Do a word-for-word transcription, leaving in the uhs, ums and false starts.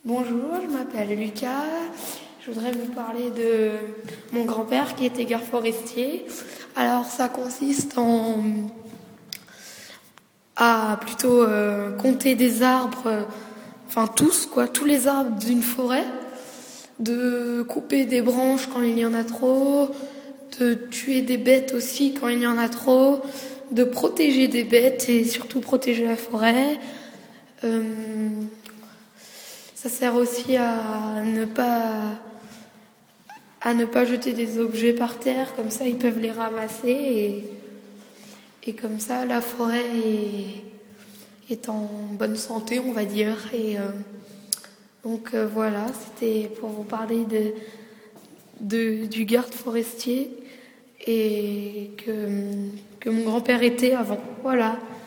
Bonjour, je m'appelle Lucas. Je voudrais vous parler de mon grand-père qui était garde forestier. Alors ça consiste en à plutôt euh, compter des arbres, euh, enfin tous quoi, tous les arbres d'une forêt, de couper des branches quand il y en a trop, de tuer des bêtes aussi quand il y en a trop, de protéger des bêtes et surtout protéger la forêt. Euh, Ça sert aussi à ne pas à ne pas jeter des objets par terre, comme ça ils peuvent les ramasser et, et comme ça la forêt est, est en bonne santé, on va dire. Et euh, donc euh, voilà, c'était pour vous parler de, de du garde forestier et que, que mon grand-père était avant. Voilà.